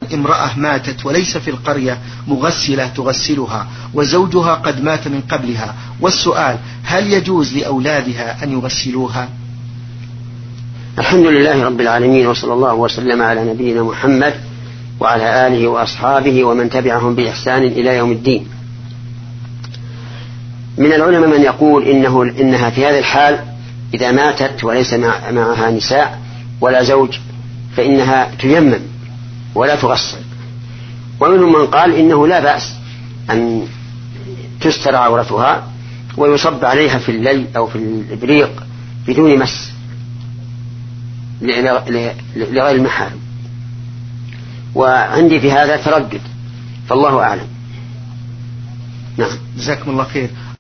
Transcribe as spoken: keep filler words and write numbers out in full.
امرأة ماتت وليس في القرية مغسلة تغسلها وزوجها قد مات من قبلها، والسؤال: هل يجوز لأولادها أن يغسلوها؟ الحمد لله رب العالمين، وصلى الله وسلم على نبينا محمد وعلى آله وأصحابه ومن تبعهم بإحسان إلى يوم الدين. من العلماء من يقول إنه إنها في هذه الحال إذا ماتت وليس معها نساء ولا زوج فإنها تيمم ولا تغسل، ومنهم من قال إنه لا بأس أن تستر عورتها ويصب عليها في اللي أو في الإبريق بدون مس لغير المحارم، وعندي في هذا تردد، فالله أعلم. نعم، جزاكم الله خير.